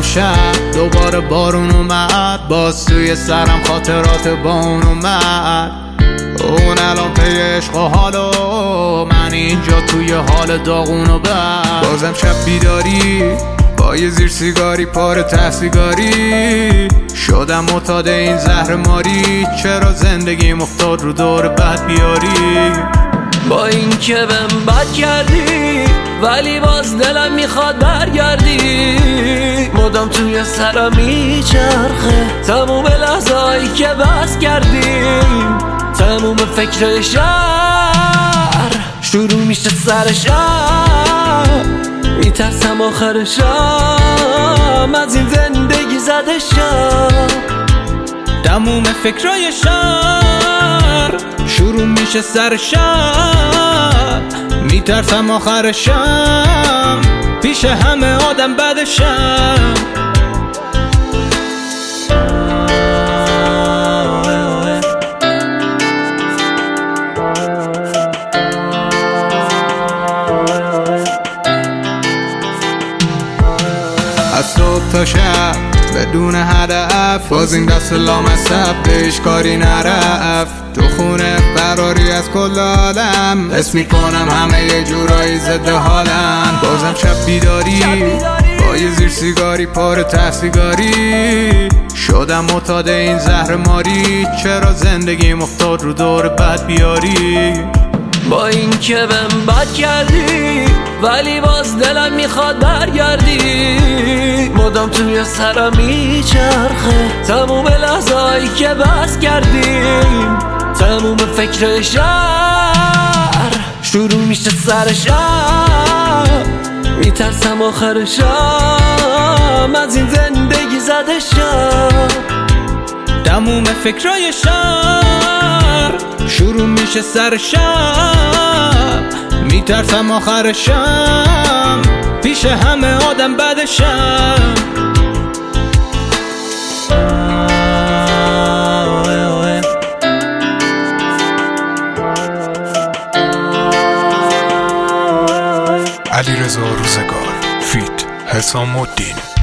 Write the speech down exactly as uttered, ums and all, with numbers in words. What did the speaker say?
شب دوباره بارون اومد، باز توی سرم خاطرات با اون اومد. اون الان پی عشق و حالو، من اینجا توی حال داغون و بد. بازم شب بیداری با یه زیر سیگاری پاره ته سیگاری، شدم معتاد این زهر ماری. چرا زندگی مختار رو دور بد بیاری؟ با این که بهم بد کردی ولی باز دلم میخواد برگردی. مدام توی سرم میچرخه تموم لحظه‌هایی که بس کردیم، تموم فکر شهر شروع میشه سر شب. میترسم آخر شب از این زندگی زده شب. تموم فکرای شهر شروع میشه سر شب. میترسم آخر شب پیش همه آدم بدشم. از صبح تا شب بدون هدف، باز این دست لامصب بهش کاری نرفت. تو خونه فراری از کل عالم، حس میکنم همه یه جورایی ضد حالم. بازم شب بیداری با یه زیر سیگاری پاره ته سیگاری، شدم معتاد این زهر ماری. چرا زندگی مختار رو دور بد بیاری؟ با این که بهم بد کردی ولی باز دلم میخواد برگردی. مدام توی سرم میچرخه تموم لحظه‌هایی که بس کردیم، تموم فکر شهر شروع میشه سر شب. میترسم آخر شب از این زندگی زده شب. تموم فکرای شهر شروع میشه سر شب. میترسم آخر شب پیش همه آدم بدشم. علیرضا روزگار فیت حسام الدین.